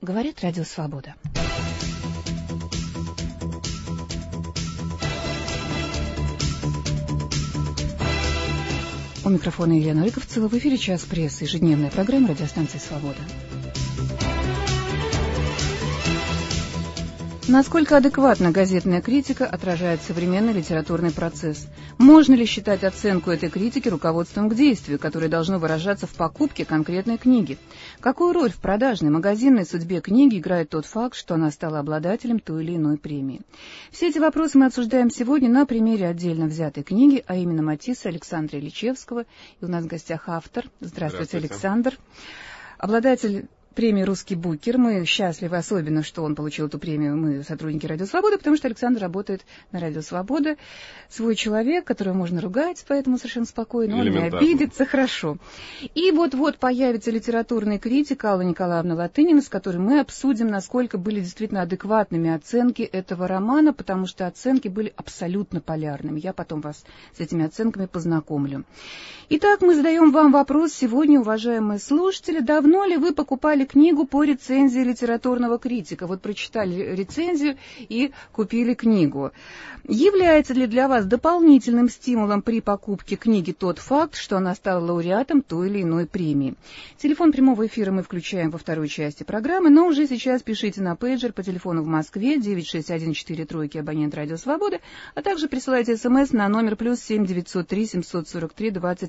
Говорит Радио Свобода. У микрофона Елена Рыковцева. В эфире «Час прессы», ежедневная программа радиостанции «Свобода». Насколько адекватно газетная критика отражает современный литературный процесс? Можно ли считать оценку этой критики руководством к действию, которое должно выражаться в покупке конкретной книги? Какую роль в продажной магазинной судьбе книги играет тот факт, что она стала обладателем той или иной премии? Все эти вопросы мы обсуждаем сегодня на примере отдельно взятой книги, а именно Матисса Александра Ильичевского. И у нас в гостях автор. Здравствуйте, Александр. Обладатель премии «Русский букер». Мы счастливы особенно, что он получил эту премию, мы сотрудники «Радио Свобода», потому что Александр работает на «Радио Свобода». Свой человек, которого можно ругать, поэтому совершенно спокойно, он не обидится, хорошо. И вот-вот появится литературный критик Алла Николаевна Латынина, с которой мы обсудим, насколько были действительно адекватными оценки этого романа, потому что оценки были абсолютно полярными. Я потом вас с этими оценками познакомлю. Итак, мы задаем вам вопрос сегодня, уважаемые слушатели. Давно ли вы покупали книгу по рецензии литературного критика? Вот прочитали рецензию и купили книгу. Является ли для вас дополнительным стимулом при покупке книги тот факт, что она стала лауреатом той или иной премии? Телефон прямого эфира мы включаем во второй части программы, но уже сейчас пишите на пейджер по телефону в Москве 96143, абонент «Радио Свобода», а также присылайте смс на номер +7 903 743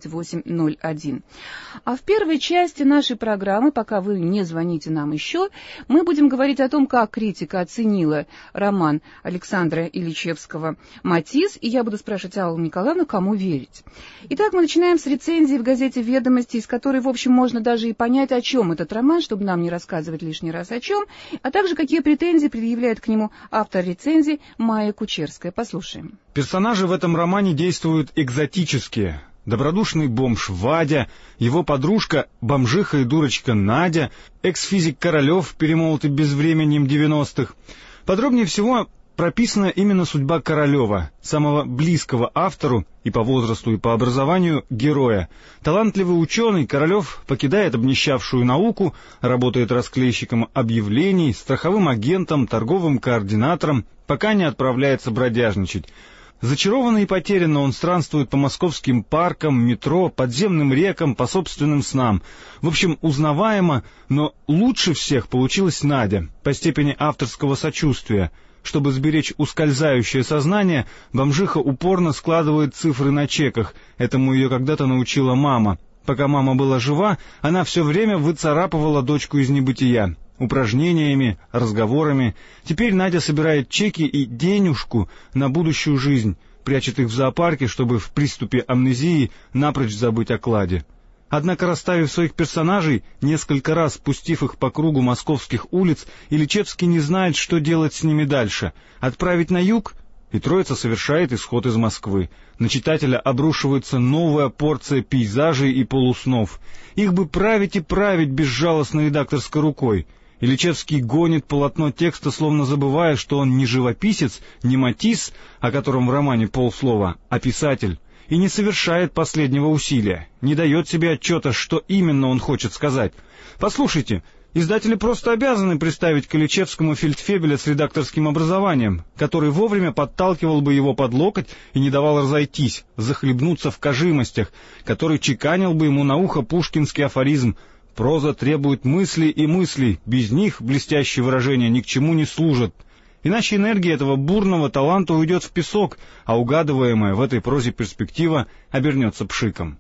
2801. А в первой части нашей программы, пока вы не звоните нам еще, мы будем говорить о том, как критика оценила роман Александра Ильичевского «Матисс», и я буду спрашивать Аллу Николаевну, кому верить. Итак, мы начинаем с рецензии в газете «Ведомости», из которой, в общем, можно даже и понять, о чем этот роман, чтобы нам не рассказывать лишний раз о чем, а также какие претензии предъявляет к нему автор рецензии Майя Кучерская. Послушаем. Персонажи в этом романе действуют экзотические. Добродушный бомж Вадя, его подружка, бомжиха и дурочка Надя, экс-физик Королев, перемолотый безвременем 90-х. Подробнее всего прописана именно судьба Королева, самого близкого автору и по возрасту, и по образованию героя. Талантливый ученый, Королев покидает обнищавшую науку, работает расклейщиком объявлений, страховым агентом, торговым координатором, пока не отправляется бродяжничать. Зачарованно и потерянно он странствует по московским паркам, метро, подземным рекам, по собственным снам. В общем, узнаваемо, но лучше всех получилась Надя по степени авторского сочувствия. Чтобы сберечь ускользающее сознание, бомжиха упорно складывает цифры на чеках. Этому ее когда-то научила мама. Пока мама была жива, она все время выцарапывала дочку из небытия. Упражнениями, разговорами. Теперь Надя собирает чеки и денежку на будущую жизнь, прячет их в зоопарке, чтобы в приступе амнезии напрочь забыть о кладе. Однако, расставив своих персонажей, несколько раз пустив их по кругу московских улиц, Ильичевский не знает, что делать с ними дальше. Отправить на юг? И троица совершает исход из Москвы. На читателя обрушивается новая порция пейзажей и полуснов. Их бы править и править безжалостной редакторской рукой. Ильичевский гонит полотно текста, словно забывая, что он не живописец, не Матисс, о котором в романе полслова, а писатель, и не совершает последнего усилия, не дает себе отчета, что именно он хочет сказать. Послушайте, издатели просто обязаны представить к Ильичевскому фельдфебеля с редакторским образованием, который вовремя подталкивал бы его под локоть и не давал разойтись, захлебнуться в кажимостях, который чеканил бы ему на ухо пушкинский афоризм: «Проза требует мыслей и мыслей, без них блестящие выражения ни к чему не служат». Иначе энергия этого бурного таланта уйдет в песок, а угадываемая в этой прозе перспектива обернется пшиком.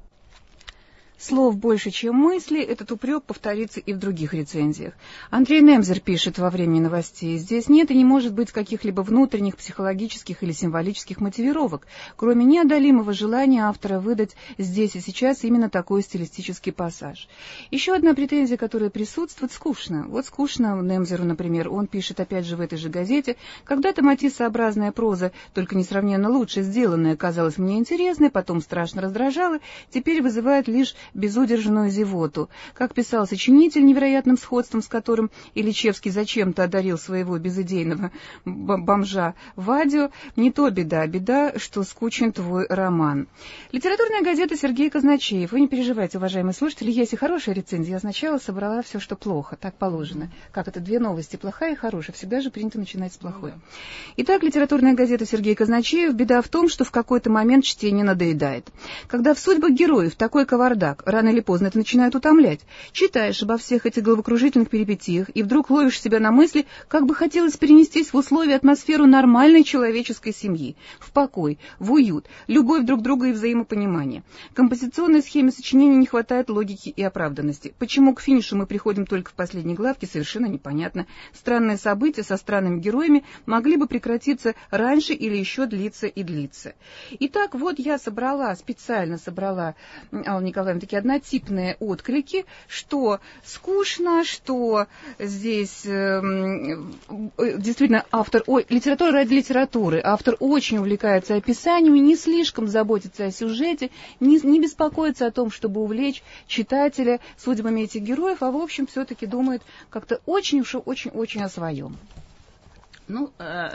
Слов больше, чем мысли, этот упрек повторится и в других рецензиях. Андрей Немзер пишет во «Времени новостей»: здесь нет и не может быть каких-либо внутренних, психологических или символических мотивировок, кроме неодолимого желания автора выдать здесь и сейчас именно такой стилистический пассаж. Еще одна претензия, которая присутствует: скучно. Вот скучно Немзеру, например, он пишет опять же в этой же газете: когда-то матиссообразная проза, только несравненно лучше сделанная, казалась мне интересной, потом страшно раздражала, теперь вызывает лишь безудержную зевоту. Как писал сочинитель, невероятным сходством с которым Ильичевский зачем-то одарил своего безыдейного бомжа Вадю, не то беда, что скучен твой роман. Литературная газета Сергей Казначеев. Вы не переживайте, уважаемые слушатели, есть и хорошая рецензия. Я сначала собрала все, что плохо, так положено. Как это, две новости, плохая и хорошая. Всегда же принято начинать с плохой. Итак, литературная газета Сергей Казначеев. Беда в том, что в какой-то момент чтение надоедает. Когда в судьбах героев такой кавардак, рано или поздно это начинает утомлять. Читаешь обо всех этих головокружительных перипетиях, и вдруг ловишь себя на мысли, как бы хотелось перенестись в условия, атмосферу нормальной человеческой семьи, в покой, в уют, любовь друг друга и взаимопонимание. Композиционной схеме сочинения не хватает логики и оправданности. Почему к финишу мы приходим только в последней главке, совершенно непонятно. Странные события со странными героями могли бы прекратиться раньше или еще длиться и длиться. Итак, вот я специально собрала, Алла Николаевна, такие однотипные отклики, что скучно, что здесь действительно автор, литература ради литературы, автор очень увлекается описаниями, не слишком заботится о сюжете, не беспокоится о том, чтобы увлечь читателя судьбами этих героев, а в общем все-таки думает как-то очень о своем. Ну,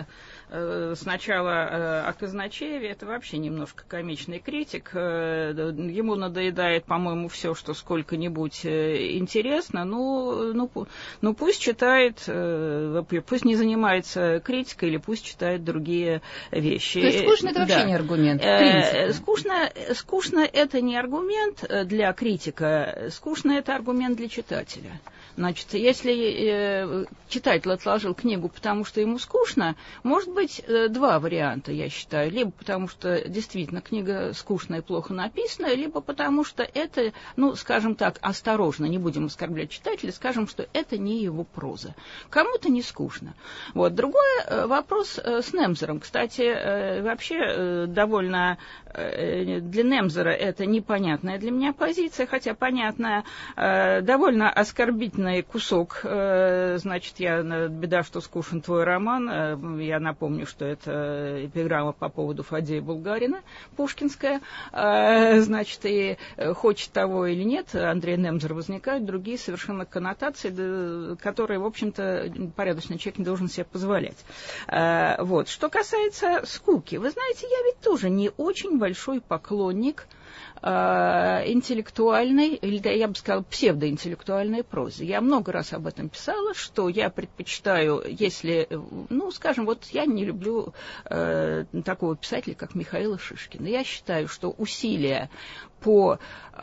сначала о Казначееве, это вообще немножко комичный критик. Ему надоедает, по-моему, все, что сколько-нибудь интересно. Ну, пусть читает, пусть не занимается критикой, или пусть читает другие вещи. То есть скучно это вообще не аргумент? Скучно это не аргумент для критика, скучно это аргумент для читателя. Значит, если читатель отложил книгу, потому что ему скучно, может быть, два варианта, я считаю. Либо потому что действительно книга скучная и плохо написана, либо потому что это, ну, скажем так, осторожно, не будем оскорблять читателя, скажем, что это не его проза. Кому-то не скучно. Вот. Другой вопрос с Немзером. Кстати, вообще довольно для Немзера это непонятная для меня позиция, хотя понятная, довольно оскорбительная кусок, значит, беда, что скучен твой роман. Я напомню, что это эпиграмма по поводу Фадея Булгарина, пушкинская. Значит, и хочет того или нет, Андрей Немзер, возникают другие совершенно коннотации, которые, в общем-то, порядочный человек не должен себе позволять. Вот. Что касается скуки, вы знаете, я ведь тоже не очень большой поклонник интеллектуальной, или, я бы сказала, псевдоинтеллектуальной прозы. Я много раз об этом писала, что я предпочитаю, если, ну, скажем, вот я не люблю такого писателя, как Михаила Шишкина. Я считаю, что усилия по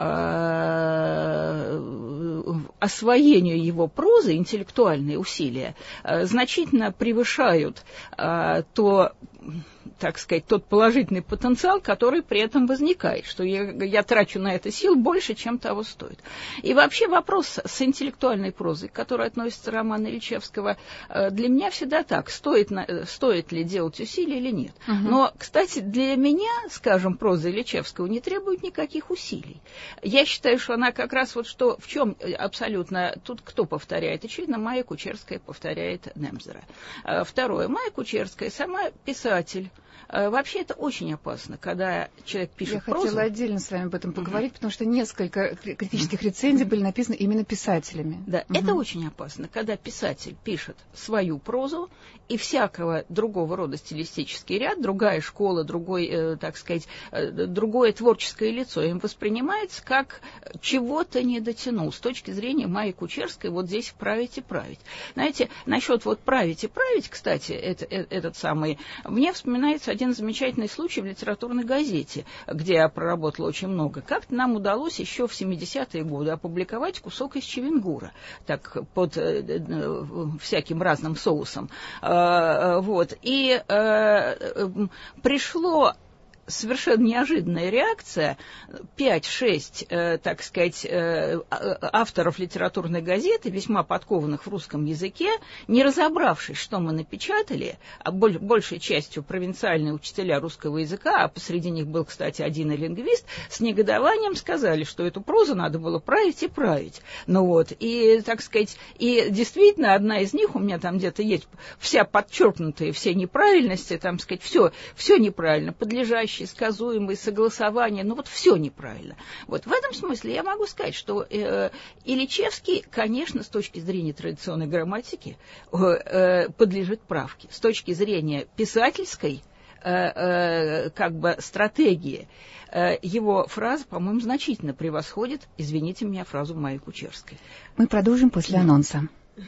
освоению его прозы, интеллектуальные усилия, значительно превышают так сказать, тот положительный потенциал, который при этом возникает, что я трачу на это сил больше, чем того стоит. И вообще вопрос с интеллектуальной прозой, к которой относится роман Ильичевского, для меня всегда так, стоит ли делать усилия или нет. Но, кстати, для меня, скажем, проза Ильичевского не требует никаких усилий. Я считаю, что она как раз вот что, в чем абсолютно, тут кто повторяет? Очевидно, Майя Кучерская повторяет Немзера. Второе, Майя Кучерская сама писатель. Вообще это очень опасно, когда человек пишет прозу. Я хотела отдельно с вами об этом поговорить, потому что несколько критических рецензий были написаны именно писателями. Да, это очень опасно, когда писатель пишет свою прозу, и всякого другого рода стилистический ряд, другая школа, другой, так сказать, другое творческое лицо им воспринимается как чего-то не дотянул. С точки зрения Майи Кучерской, вот здесь править и править. Знаете, насчет вот править и править, кстати, этот самый, мне вспоминается один замечательный случай в литературной газете, где я проработала очень много. Как-то нам удалось еще в 70-е годы опубликовать кусок из Чевенгура, так под всяким разным соусом. Вот. И пришло совершенно неожиданная реакция. 5-6, так сказать, авторов литературной газеты, весьма подкованных в русском языке, не разобравшись, что мы напечатали, большей частью провинциальные учителя русского языка, а посреди них был, кстати, один лингвист, с негодованием сказали, что эту прозу надо было править и править. Ну вот, и, так сказать, и действительно, одна из них, у меня там где-то есть вся подчеркнутая, все неправильности, там, сказать, все неправильно, подлежащее подходящий, сказуемый, согласование, ну вот все неправильно. Вот в этом смысле я могу сказать, что Ильичевский, конечно, с точки зрения традиционной грамматики подлежит правке. С точки зрения писательской как бы стратегии, его фраза, по-моему, значительно превосходит, извините меня, фразу Майи Кучерской. Мы продолжим после анонса.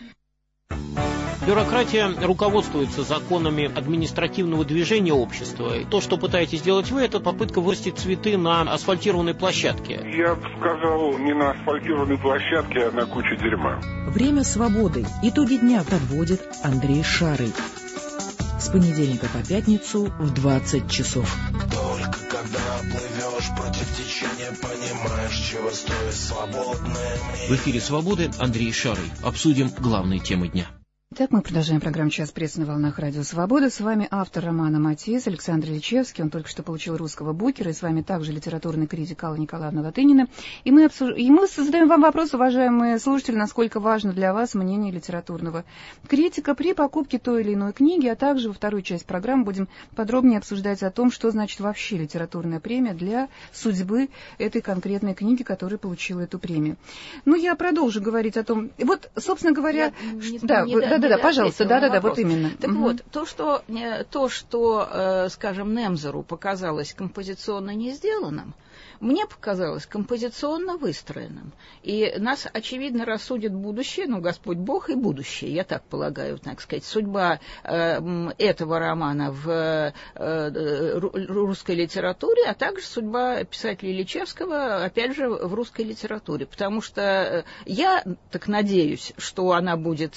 Бюрократия руководствуется законами административного движения общества. И то, что пытаетесь делать вы, это попытка вырастить цветы на асфальтированной площадке. Я бы сказал, не на асфальтированной площадке, а на куче дерьма. Время свободы. Итоги дня подводит Андрей Шарый. С понедельника по пятницу в 20 часов. Только когда плывешь против течения, понимаешь, чего стоит свободное мнение. В эфире «Свободы» Андрей Шарый. Обсудим главные темы дня. Итак, мы продолжаем программу «Час прессы» на волнах радио «Свобода». С вами автор романа «Матис» Александр Ильичевский. Он только что получил русского Букера. И с вами также литературный критик Алла Николаевна Латынина. И мы задаем вам вопрос, уважаемые слушатели, насколько важно для вас мнение литературного критика при покупке той или иной книги, а также во второй части программы будем подробнее обсуждать о том, что значит вообще литературная премия для судьбы этой конкретной книги, которая получила эту премию. Ну, я продолжу говорить о том... Вот, собственно говоря... Да, пожалуйста, вот именно. Так вот, то, что, скажем, Немзеру показалось композиционно не сделанным, мне показалось композиционно выстроенным. И нас, очевидно, рассудит будущее, ну, Господь Бог и будущее, я так полагаю, так сказать. Судьба этого романа в русской литературе, а также судьба писателя Ильичевского, опять же, в русской литературе. Потому что я так надеюсь, что она будет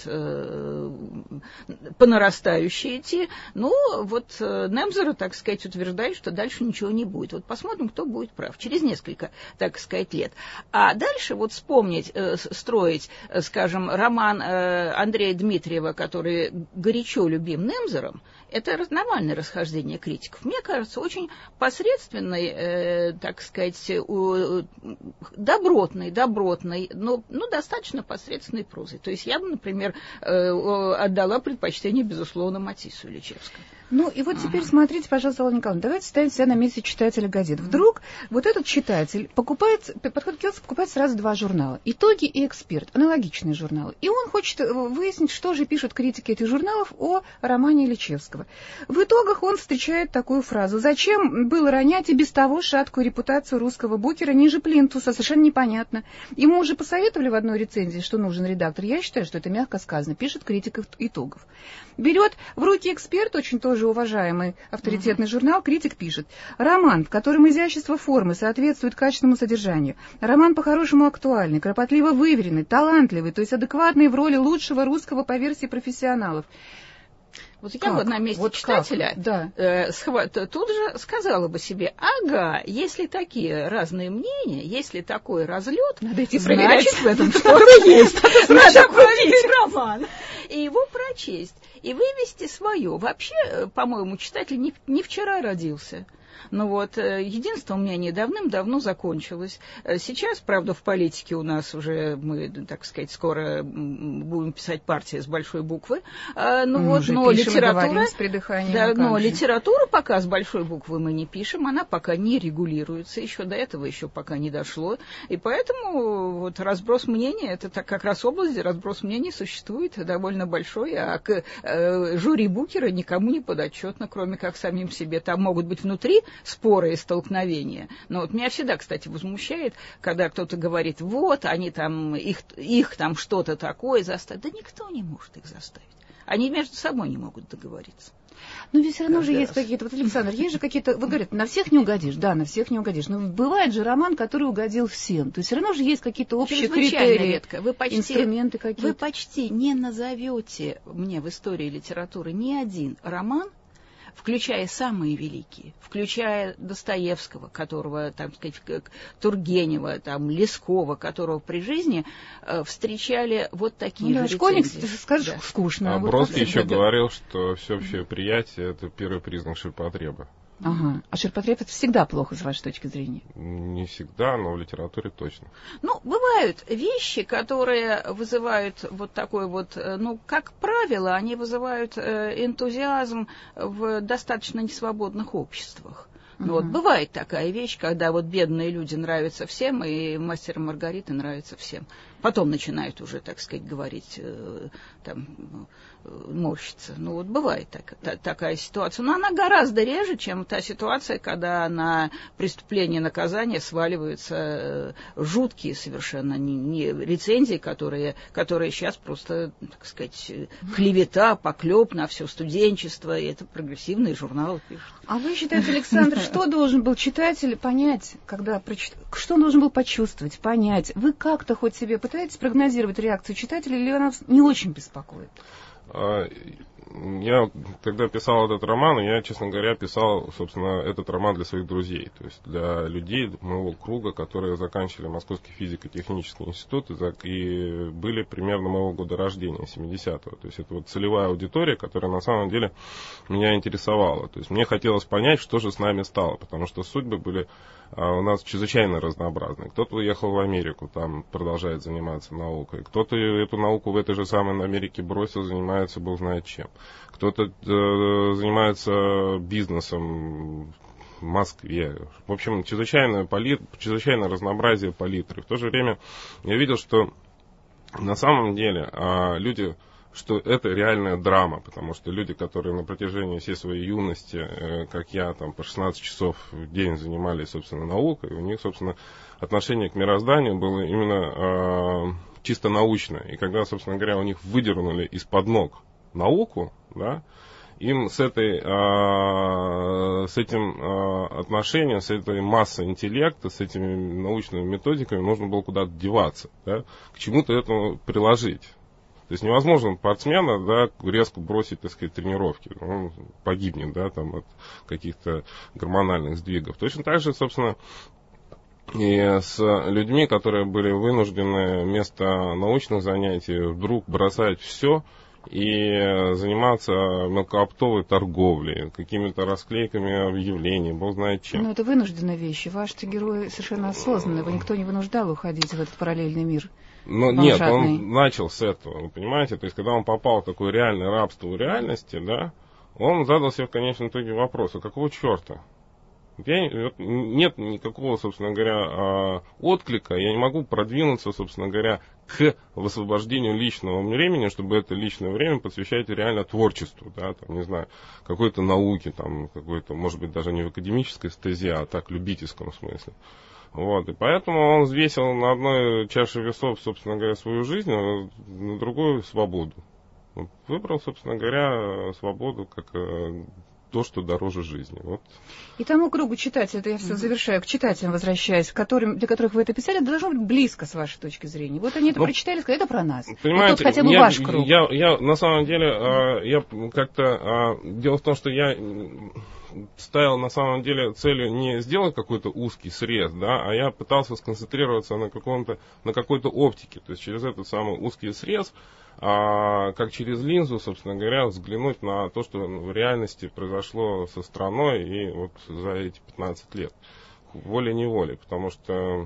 по нарастающей идти. Ну, вот Немзера, так сказать, утверждает, что дальше ничего не будет. Вот посмотрим, кто будет прав. Через несколько, так сказать, лет. А дальше вот вспомнить, строить, скажем, роман Андрея Дмитриева, который горячо любим Немзером, это нормальное расхождение критиков. Мне кажется, очень посредственной, так сказать, добротной, но достаточно посредственной прозой. То есть я бы, например, отдала предпочтение, безусловно, Матиссу Ильичевскому. Ну, и вот теперь смотрите, пожалуйста, Алла Николаевна, давайте ставим себя на месте читателя газет. Вдруг вот этот читатель подходит к киоску, покупает сразу два журнала. «Итоги» и «Эксперт», аналогичные журналы. И он хочет выяснить, что же пишут критики этих журналов о романе Ильичевского. В итогах он встречает такую фразу: «Зачем было ронять и без того шаткую репутацию русского Букера ниже плинтуса? Совершенно непонятно. Ему уже посоветовали в одной рецензии, что нужен редактор. Я считаю, что это мягко сказано», пишет критик итогов. Берет в руки «Эксперт», очень тоже уважаемый авторитетный журнал, критик пишет: «Роман, в котором изящество формы соответствует качественному содержанию. Роман по-хорошему актуальный, кропотливо выверенный, талантливый, то есть адекватный в роли лучшего русского по версии профессионалов». Вот я бы на месте читателя тут же сказала бы себе: ага, если такие разные мнения, если такой разлет, надо идти проверять, в этом что-то есть. Надо купить роман и его прочесть, и вывести свое. Вообще, по-моему, читатель не вчера родился. Ну вот, единство мнений давным-давно закончилось. Сейчас, правда, в политике у нас уже, мы, так сказать, скоро будем писать партия с большой буквы. Но литературу пока с большой буквы мы не пишем, она пока не регулируется, еще до этого еще пока не дошло. И поэтому вот разброс мнений, это так как раз область, где разброс мнений существует довольно большой, а к жюри Букера никому не подотчетно, кроме как самим себе. Там могут быть внутри споры и столкновения. Но вот меня всегда, кстати, возмущает, когда кто-то говорит: вот, они там, их там что-то такое заставят. Да никто не может их заставить. Они между собой не могут договориться. Но ведь все равно же есть какие-то... Вот, Александр, есть же какие-то... Вы говорите, на всех не угодишь. Да, на всех не угодишь. Но бывает же роман, который угодил всем. То есть все равно же есть какие-то общие критерии, инструменты какие-то. Вы почти не назовете мне в истории литературы ни один роман, включая самые великие, включая Достоевского, которого, там сказать, Тургенева, там, Лескова, которого при жизни встречали вот такие же рецензии. Школьник, скажешь, скучно. А Бродский еще говорил, что всеобщее приятие — это первый признак ширпотреба. Ага. А ширпотреб — это всегда плохо, с вашей точки зрения? Не всегда, но в литературе точно. Ну, бывают вещи, которые вызывают вот такой вот, ну, как правило, они вызывают энтузиазм в достаточно несвободных обществах. Вот, бывает такая вещь, когда вот бедные люди нравятся всем, и «Мастер и Маргарита» нравится всем. Потом начинают уже, так сказать, говорить, морщиться. Ну вот бывает такая ситуация. Но она гораздо реже, чем та ситуация, когда на преступление и наказание сваливаются жуткие совершенно не рецензии, которые сейчас просто, так сказать, клевета, поклеп на все студенчество, и это прогрессивные журналы пишут. А вы считаете, Александр, что должен был читатель понять, когда что он должен был почувствовать, понять? Вы как-то хоть себе пытаетесь прогнозировать реакцию читателя, или она не очень беспокоит? Я, когда писал этот роман, я, честно говоря, писал, собственно, этот роман для своих друзей, то есть для людей моего круга, которые заканчивали Московский физико-технический институт и были примерно моего года рождения, 70-го. То есть это вот целевая аудитория, которая на самом деле меня интересовала. То есть мне хотелось понять, что же с нами стало, потому что судьбы были у нас чрезвычайно разнообразные. Кто-то уехал в Америку, там продолжает заниматься наукой. Кто-то эту науку в этой же самой Америке бросил, занимается бог знает чем. Кто-то занимается бизнесом в Москве. В общем, чрезвычайное разнообразие палитры. В то же время я видел, что на самом деле люди... что это реальная драма, потому что люди, которые на протяжении всей своей юности, как я, там по 16 часов в день занимались, собственно, наукой, у них, собственно, отношение к мирозданию было именно чисто научное. И когда, собственно говоря, у них выдернули из-под ног науку, да, им с этим отношением, с этой массой интеллекта, с этими научными методиками нужно было куда-то деваться, да, к чему-то этому приложить. То есть невозможно спортсмена, да, резко бросить, так сказать, тренировки. Он погибнет, да, там, от каких-то гормональных сдвигов. Точно так же, собственно, и с людьми, которые были вынуждены вместо научных занятий вдруг бросать все и заниматься мелкооптовой торговлей, какими-то расклейками объявлений, бог знает чем. Но это вынужденные вещи. Ваши герои совершенно осознанные. Его никто не вынуждал уходить в этот параллельный мир. Но нет, он начал с этого, вы понимаете? То есть, когда он попал в такое реальное рабство в реальности, да, он задал себе в конечном итоге вопрос, а какого черта? Нет никакого, собственно говоря, отклика, я не могу продвинуться, собственно говоря, к высвобождению личного времени, чтобы это личное время посвящать реально творчеству, да, там, не знаю, какой-то науке, там, какой-то, может быть, даже не в академической стезе, а так, в любительском смысле. Вот, и поэтому он взвесил на одной чаше весов, собственно говоря, свою жизнь, а на другую свободу. Выбрал, собственно говоря, свободу как то, что дороже жизни. Вот. И тому кругу читателей, это я все завершаю, к читателям возвращаясь, для которых вы это писали, это должно быть близко с вашей точки зрения. Вот они это прочитали и сказали, это про нас. Понимаете, это хотя бы ваш круг. Я на самом деле, я как-то... Дело в том, что я ставил на самом деле целью не сделать какой-то узкий срез, да, а я пытался сконцентрироваться на какой-то оптике. То есть через этот самый узкий срез, как через линзу, собственно говоря, взглянуть на то, что в реальности произошло со страной и вот за эти 15 лет. Волей-неволей, потому что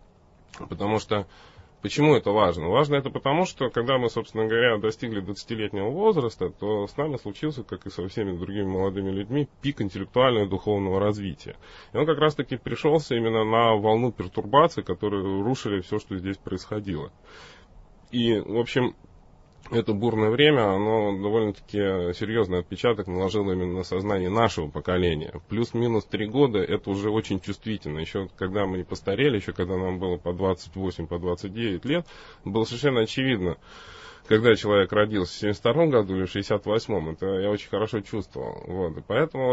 почему это важно? Важно это потому, что когда мы, собственно говоря, достигли 20-летнего возраста, то с нами случился, как и со всеми другими молодыми людьми, пик интеллектуального и духовного развития. И он как раз-таки пришелся именно на волну пертурбаций, которые рушили все, что здесь происходило. И, в общем, это бурное время, оно довольно-таки серьезный отпечаток наложило именно на сознание нашего поколения. Плюс-минус 3 года это уже очень чувствительно. Еще когда мы не постарели, еще когда нам было по 28, по 29 лет, было совершенно очевидно, когда человек родился в 72 году или в 68-м, это я очень хорошо чувствовал. Вот. И поэтому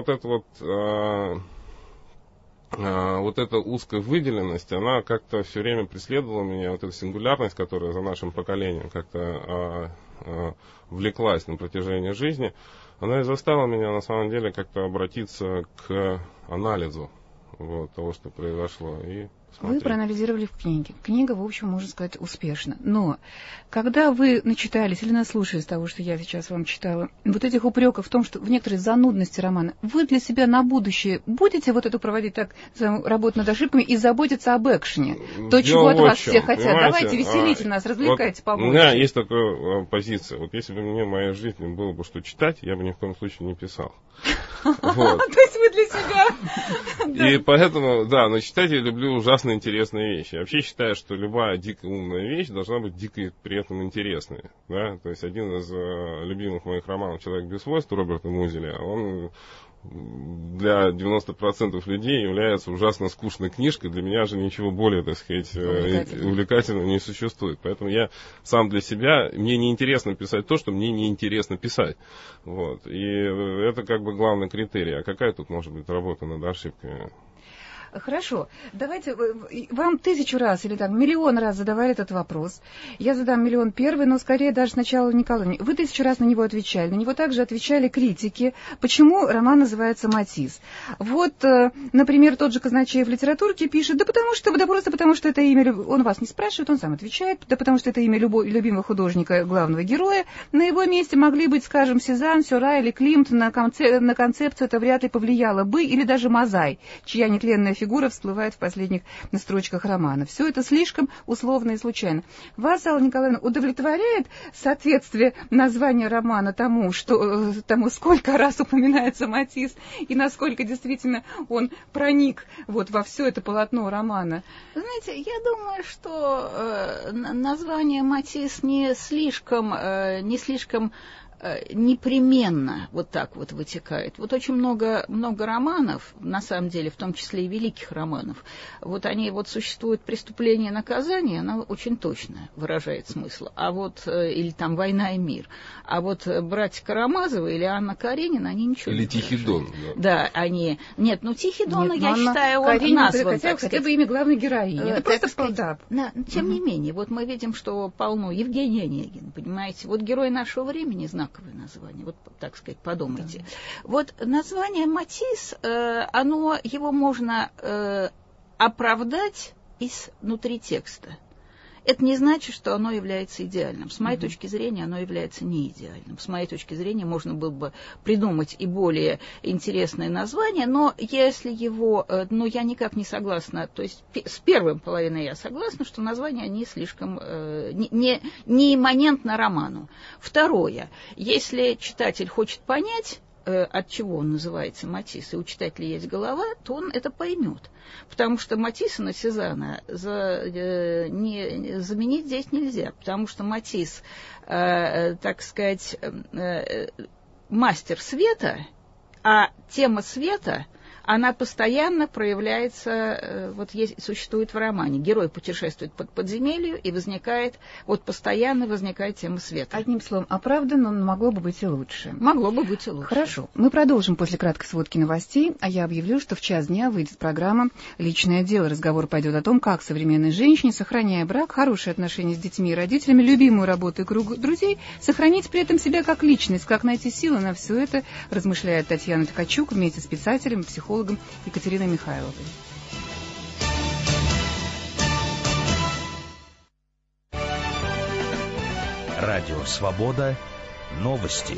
вот эта узкая выделенность, она как-то все время преследовала меня, вот эта сингулярность, которая за нашим поколением как-то влеклась на протяжении жизни, она и заставила меня на самом деле как-то обратиться к анализу вот, того, что произошло. И Вы проанализировали в книге. Книга, в общем, можно сказать, успешна. Но когда вы начитались или наслушались того, что я сейчас вам читала, вот этих упреков в том, что в некоторой занудности романа, вы для себя на будущее будете вот эту проводить так работу над ошибками и заботиться об экшене? То, чего от вас все хотят. Понимаете? Давайте, веселите нас, развлекайте побольше. У меня есть такая позиция. Вот если бы мне в моей жизни было бы что читать, я бы ни в коем случае не писал. Вот. То есть вы для себя... И поэтому, да, но читать я люблю ужасно интересные вещи. Я вообще считаю, что любая дико умная вещь должна быть дико при этом интересной. Да? То есть один из любимых моих романов «Человек без свойств» Роберта Музеля, он для 90% людей является ужасно скучной книжкой. Для меня же ничего более, так сказать, увлекательного не существует. Поэтому я сам для себя, мне неинтересно писать то, что мне неинтересно писать. Вот. И это как бы главный критерий. А какая тут может быть работа над ошибками? Хорошо, давайте, вам 1000 раз или там миллион раз задавали этот вопрос. Я задам миллион первый, но скорее даже сначала Николай. Вы 1000 раз на него отвечали. На него также отвечали критики. Почему роман называется «Матисс»? Вот, например, тот же Казначеев в литературке пишет, да просто потому что это имя, он вас не спрашивает, он сам отвечает, да потому что это имя любимого художника, главного героя. На его месте могли быть, скажем, Сезанн, Сюрреаль или Климт. На концепцию это вряд ли повлияло бы, или даже Мазай, чья нетленная фигура всплывает в последних строчках романа. Все это слишком условно и случайно. Вас, Алла Николаевна, удовлетворяет соответствие названия романа тому, сколько раз упоминается Матисс и насколько действительно он проник вот во все это полотно романа? Знаете, я думаю, что название Матисс не слишком непременно вот так вот вытекает. Вот очень много романов, на самом деле, в том числе и великих романов, вот они вот существуют «Преступление и наказание», она очень точно выражает смысл. А вот, или там «Война и мир». А вот братья Карамазовы или Анна Каренина, они ничего или не Тихий Дон. Да, они... Нет, Тихий Дон, я считаю, он назван, хотя бы имя главной героини. Это просто сказать, тем не менее, вот мы видим, что полно. Евгений Онегин, понимаете, вот герой нашего времени, знаковое название, вот так сказать, подумайте. Да. Вот название Матисс, его можно оправдать изнутри текста. Это не значит, что оно является идеальным. С моей точки зрения, оно является не идеальным. С моей точки зрения, можно было бы придумать и более интересное название, но если его... я никак не согласна. То есть с первой половиной я согласна, что название не слишком... не имманентно роману. Второе. Если читатель хочет понять, от чего он называется Матисс, и у читателя есть голова, то он это поймет. Потому что Матисса на Сезанна заменить здесь нельзя, потому что Матисс, так сказать, мастер света, а тема света, она постоянно проявляется, существует в романе. Герой путешествует по подземелью, и постоянно возникает тема света. Одним словом, оправдано, но могло бы быть и лучше. Могло бы быть и лучше. Хорошо. Мы продолжим после краткой сводки новостей, а я объявлю, что в час дня выйдет программа «Личное дело». Разговор пойдет о том, как современной женщине, сохраняя брак, хорошие отношения с детьми и родителями, любимую работу и круг друзей, сохранить при этом себя как личность, как найти силы на все это, размышляет Татьяна Ткачук вместе с писателем, психологом Екатериной Михайловой. Радио «Свобода». Новости.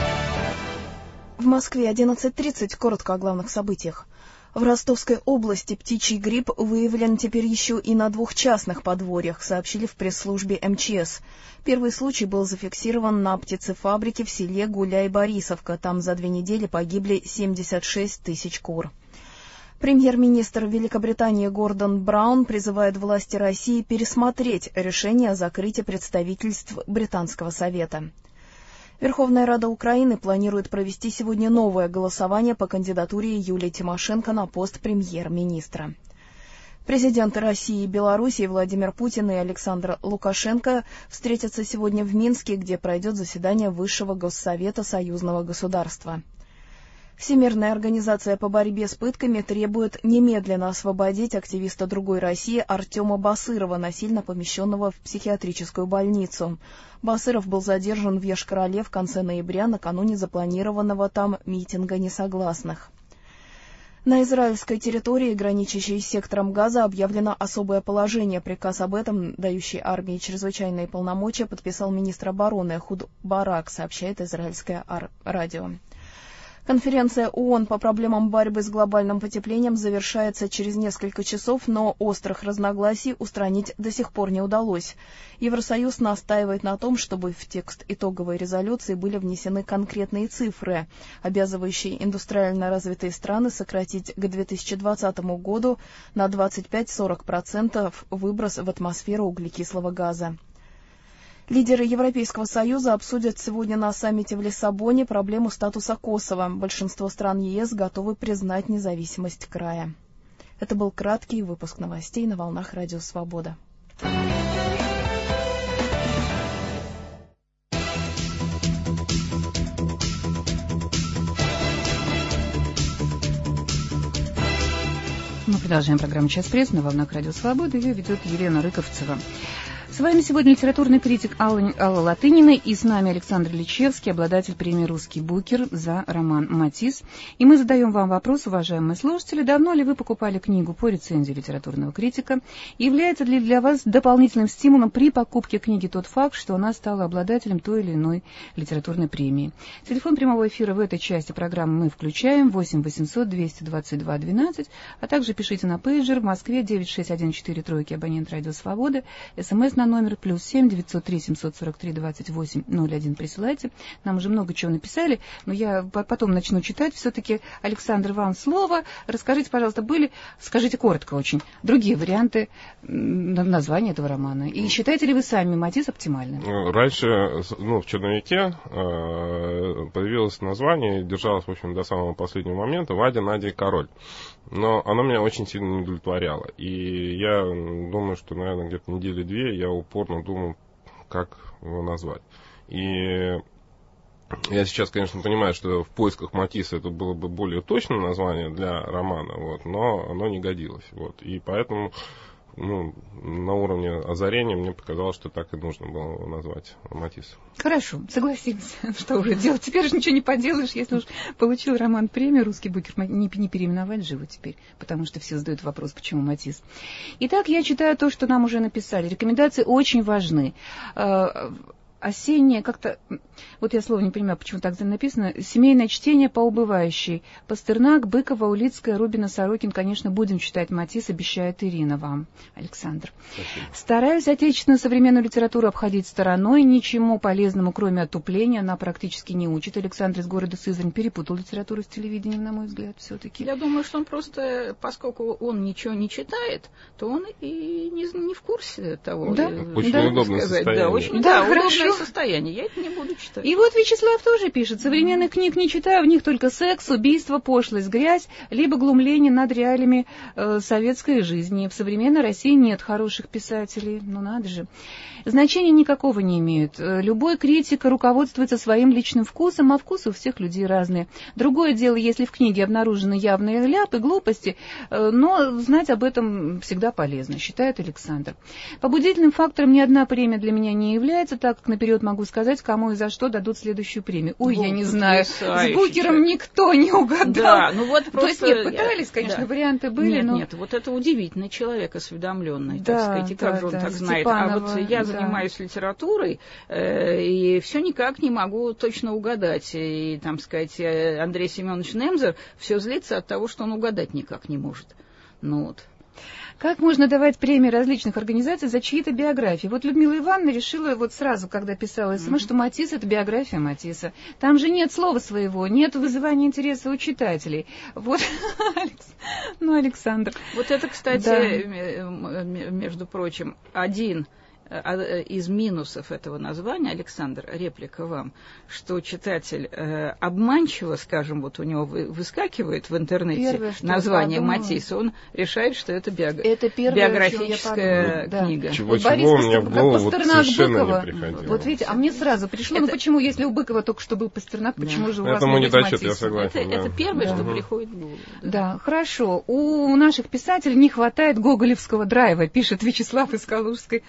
В Москве 11:30. Коротко о главных событиях. В Ростовской области птичий грипп выявлен теперь еще и на 2 частных подворьях, сообщили в пресс-службе МЧС. Первый случай был зафиксирован на птицефабрике в селе Гуляй-Борисовка. Там за 2 недели погибли 76 тысяч кур. Премьер-министр Великобритании Гордон Браун призывает власти России пересмотреть решение о закрытии представительств Британского совета. Верховная Рада Украины планирует провести сегодня новое голосование по кандидатуре Юлии Тимошенко на пост премьер-министра. Президенты России и Белоруссии Владимир Путин и Александр Лукашенко встретятся сегодня в Минске, где пройдет заседание Высшего Госсовета союзного государства. Всемирная организация по борьбе с пытками требует немедленно освободить активиста «Другой России» Артема Басырова, насильно помещенного в психиатрическую больницу. Басыров был задержан в Йошкар-Оле в конце ноября, накануне запланированного там митинга несогласных. На израильской территории, граничащей с сектором Газа, объявлено особое положение. Приказ об этом, дающий армии чрезвычайные полномочия, подписал министр обороны Эхуд Барак, сообщает израильское радио. Конференция ООН по проблемам борьбы с глобальным потеплением завершается через несколько часов, но острых разногласий устранить до сих пор не удалось. Евросоюз настаивает на том, чтобы в текст итоговой резолюции были внесены конкретные цифры, обязывающие индустриально развитые страны сократить к 2020 году на 25-40% выброс в атмосферу углекислого газа. Лидеры Европейского Союза обсудят сегодня на саммите в Лиссабоне проблему статуса Косово. Большинство стран ЕС готовы признать независимость края. Это был краткий выпуск новостей на волнах Радио Свобода. Мы продолжаем программу «Час пресс» на волнах Радио Свобода. Ее ведет Елена Рыковцева. С вами сегодня литературный критик Алла Латынина и с нами Александр Личевский, обладатель премии «Русский букер» за роман «Матисс». И мы задаем вам вопрос, уважаемые слушатели, давно ли вы покупали книгу по рецензии литературного критика? Является ли для вас дополнительным стимулом при покупке книги тот факт, что она стала обладателем той или иной литературной премии? Телефон прямого эфира в этой части программы мы включаем 8 800 222 12, а также пишите на пейджер в Москве 96143, абонент «Радио Свобода», СМС на номер +7 903 743 28 01 присылайте. Нам уже много чего написали, но я потом начну читать. Все-таки, Александр, вам слово. Расскажите, пожалуйста, скажите коротко очень, другие варианты названия этого романа. И считаете ли вы сами «Матисс» оптимальным? Раньше, в «Черновике» появилось название, держалось, в общем, до самого последнего момента «Вадя, Надя и Король». Но оно меня очень сильно не удовлетворяло. И я думаю, что, наверное, где-то недели-две я упорно думал, как его назвать. И я сейчас, конечно, понимаю, что в поисках Матисса это было бы более точное название для романа, но оно не годилось. И поэтому на уровне озарения мне показалось, что так и нужно было назвать Матисс. Хорошо, согласились. Что уже делать? Теперь же ничего не поделаешь, если уж получил роман премию «Русский букер», не переименовать же его теперь, потому что все задают вопрос, почему Матисс. Итак, я читаю то, что нам уже написали. Рекомендации очень важны. Осеннее как-то, я слово не понимаю, почему так написано, семейное чтение по убывающей. Пастернак, Быкова, Улицкая, Рубина, Сорокин, конечно, будем читать Матисс, обещает Ирина вам, Александр. Спасибо. Стараюсь отечественную современную литературу обходить стороной, ничему полезному, кроме отупления, она практически не учит. Александр из города Сызрань перепутал литературу с телевидением, на мой взгляд, все-таки. Я думаю, что он просто, поскольку он ничего не читает, то он и не в курсе того. Да? Очень удобное состояние. Да, очень удобное состояние. Я это не буду читать. И вот Вячеслав тоже пишет: современных книг не читаю, в них только секс, убийство, пошлость, грязь, либо глумление над реалиями советской жизни. В современной России нет хороших писателей. Надо же. Значения никакого не имеют. Любой критик руководствуется своим личным вкусом, а вкусы у всех людей разные. Другое дело, если в книге обнаружены явные ляпы, глупости, но знать об этом всегда полезно, считает Александр. Побудительным фактором ни одна премия для меня не является, так как наперед могу сказать, кому и за что дадут следующую премию. Я не знаю, с Букером никто не угадал. Да, просто... То есть нет, пытались, конечно, варианты были, но... Нет, это удивительный человек, осведомленный, так сказать, и как же он так знает. Степанова, я занимаюсь литературой, и все никак не могу точно угадать. И, Андрей Семенович Немзер все злится от того, что он угадать никак не может. Как можно давать премии различных организаций за чьи-то биографии? Людмила Ивановна решила сразу, когда писала СМС, что Матисс — это биография Матисса. Там же нет слова своего, нет вызывания интереса у читателей. Александр. Это, кстати, между прочим, один из минусов этого названия, Александр, реплика вам, что читатель обманчиво, скажем, у него выскакивает в интернете первое, название Матисса, он решает, что это биографическая книга. Чего у меня в голову совершенно не приходило. Видите, а мне сразу пришло, почему, если у Быкова только что был Пастернак, почему же у вас этому не недочет, я согласен. Это первое, что приходит в голову. Да, хорошо. У наших писателей не хватает гоголевского драйва, пишет Вячеслав из Калужской области.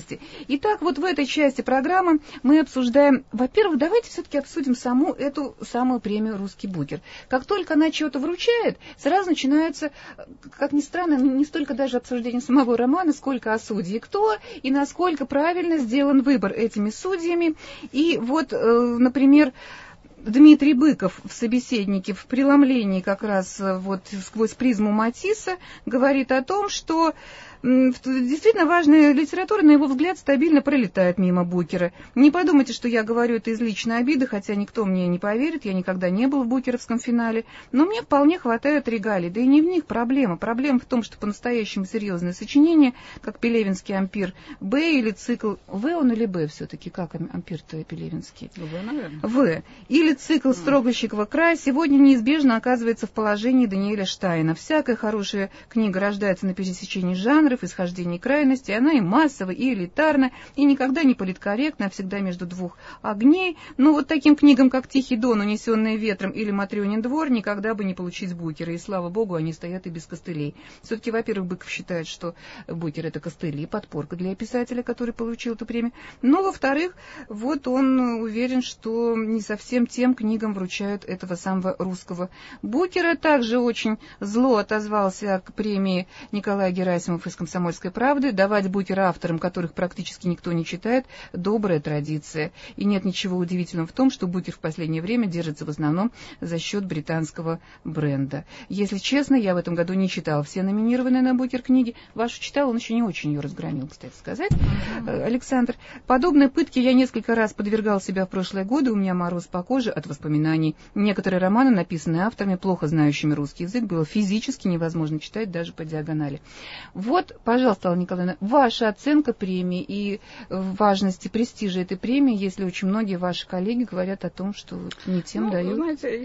области. Итак, вот в этой части программы мы обсуждаем, во-первых, давайте все-таки обсудим саму эту самую премию «Русский Букер». Как только она чего-то вручает, сразу начинается, как ни странно, не столько даже обсуждение самого романа, сколько о судье кто и насколько правильно сделан выбор этими судьями. И вот, например, Дмитрий Быков в «Собеседнике» в преломлении как раз вот сквозь призму Матисса говорит о том, что действительно важная литература, на его взгляд, стабильно пролетает мимо Букера. Не подумайте, что я говорю это из личной обиды, хотя никто мне не поверит, я никогда не был в букеровском финале, но мне вполне хватает регалий, да и не в них проблема. Проблема в том, что по-настоящему серьезное сочинение, как Пелевинский «Ампир Б» или цикл В, он или Б все-таки, как «Ампир»-то Пелевинский? В, наверное. В. Или цикл Строгощикова «Край» сегодня неизбежно оказывается в положении Даниэля Штайна. Всякая хорошая книга рождается на пересечении жанров, исхождений крайностей, она и массовая, и элитарна, и никогда не политкорректна, а всегда между двух огней. Но вот таким книгам, как «Тихий Дон», «Унесенные ветром» или «Матрёнин двор», никогда бы не получить Букера, и, слава богу, они стоят и без костылей. Все-таки, во-первых, Быков считает, что Букер — это костыли, подпорка для писателя, который получил эту премию. Но, во-вторых, вот он уверен, что не совсем тем книгам вручают этого самого русского Букера. Также очень зло отозвался к премии Николай Герасимов из «Комсомольской правды». Давать Букер авторам, которых практически никто не читает, добрая традиция. И нет ничего удивительного в том, что Букер в последнее время держится в основном за счет британского бренда. Если честно, я в этом году не читала все номинированные на Букер книги. Вашу читала, он еще не очень ее разгромил, кстати сказать. Александр. Подобные пытки я несколько раз подвергал себя в прошлые годы, у меня мороз по коже от воспоминаний. Некоторые романы, написанные авторами, плохо знающими русский язык, было физически невозможно читать даже по диагонали. Вот, пожалуйста, Алла Николаевна, ваша оценка премии и важности, престижа этой премии, если очень многие ваши коллеги говорят о том, что не тем дают. Знаете,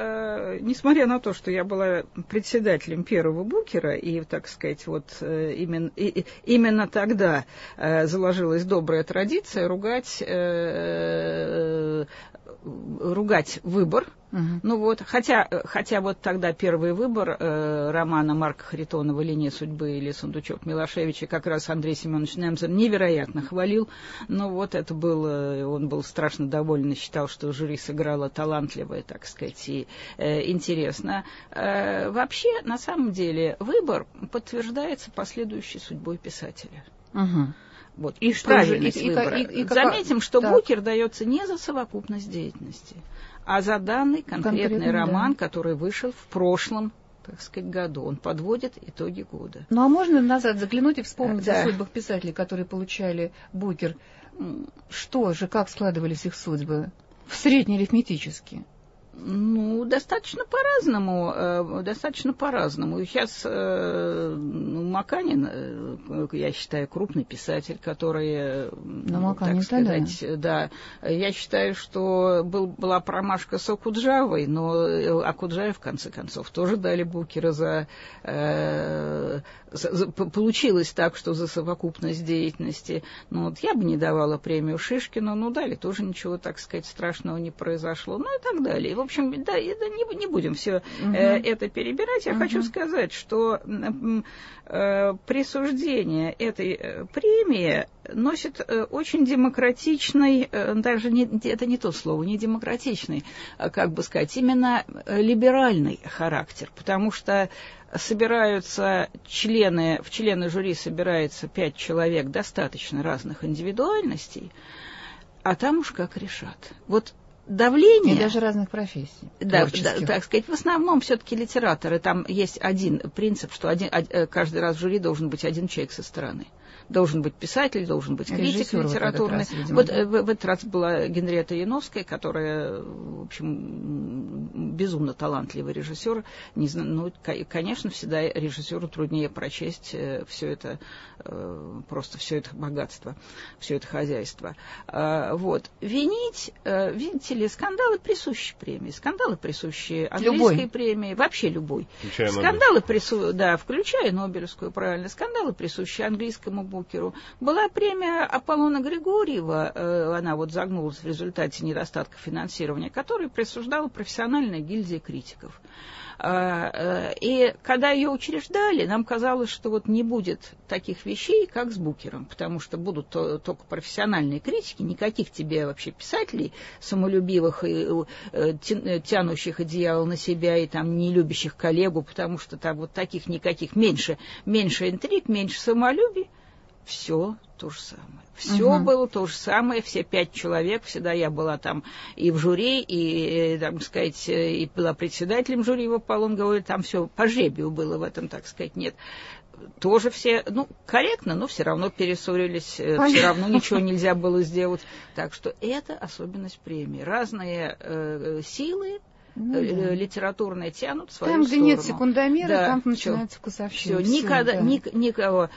я, несмотря на то, что я была председателем первого Букера, и, так сказать, вот именно тогда заложилась добрая традиция ругать выбор. Ну вот, хотя вот тогда первый выбор романа Марка Харитонова «Линия судьбы» или «Сундучок Милошевича» как раз Андрей Семенович Немцер невероятно хвалил. Но вот это было, он был страшно доволен и считал, что жюри сыграло талантливо, так сказать, и интересно. Вообще, на самом деле, выбор подтверждается последующей судьбой писателя. Вот, и правильность выбора. Заметим, что Букер дается не за совокупность деятельности, а за данный конкретный роман, который вышел в прошлом, так сказать, году. Он подводит итоги года. Ну, а можно назад заглянуть и вспомнить о судьбах писателей, которые получали Букер? Что же, как складывались их судьбы? В среднеарифметически. Ну, достаточно по-разному. Сейчас Маканин, я считаю, крупный писатель, который, так сказать, да. Я считаю, что была промашка с Окуджавой, но Окуджаве, в конце концов, тоже дали Букера получилось так, что за совокупность деятельности. Ну, вот я бы не давала премию Шишкину, но дали, тоже ничего, так сказать, страшного не произошло, ну и так далее. И, в общем, да, не будем все это перебирать. Я хочу сказать, что присуждение этой премии носит очень демократичный, даже это не то слово, не демократичный, как бы сказать, именно либеральный характер, потому что в члены жюри собирается 5 человек достаточно разных индивидуальностей, а там уж как решат. Вот давление... И даже разных профессий. Да, так сказать, в основном все-таки литерааторы. Там есть один принцип, что каждый раз в жюри должен быть один человек со стороны. Должен быть писатель, должен быть критик литературный. Вот в этот раз была Генриетта Яновская, которая, в общем, безумно талантливый режиссер. Ну, конечно, всегда режиссеру труднее прочесть все это, просто все это богатство, все это хозяйство. Вот. Винить, видите ли, скандалы присущи премии. Скандалы присущи английской премии, вообще любой. Скандалы включая Нобелевскую, правильно. Скандалы присущи английскому Букеру. Была премия Аполлона Григорьева, она вот загнулась в результате недостатка финансирования, которую присуждала профессиональная гильдия критиков. И когда ее учреждали, нам казалось, что вот не будет таких вещей, как с Букером, потому что будут только профессиональные критики, никаких тебе вообще писателей самолюбивых и тянущих одеяло на себя и там не любящих коллегу, потому что там вот таких никаких меньше интриг, меньше самолюбий. Все то же самое. Все было то же самое, все 5 человек, всегда я была там и в жюри, и, так сказать, и была председателем жюри в Аполлон, говорю, там все по жребию было в этом, так сказать, нет. Тоже все, корректно, но все равно перессорились, все равно ничего нельзя было сделать. Так что это особенность премии. Разные силы литературные тянут в свою там, сторону. Где нет секундомера, да, там начинается вкусовщина. Все, никого.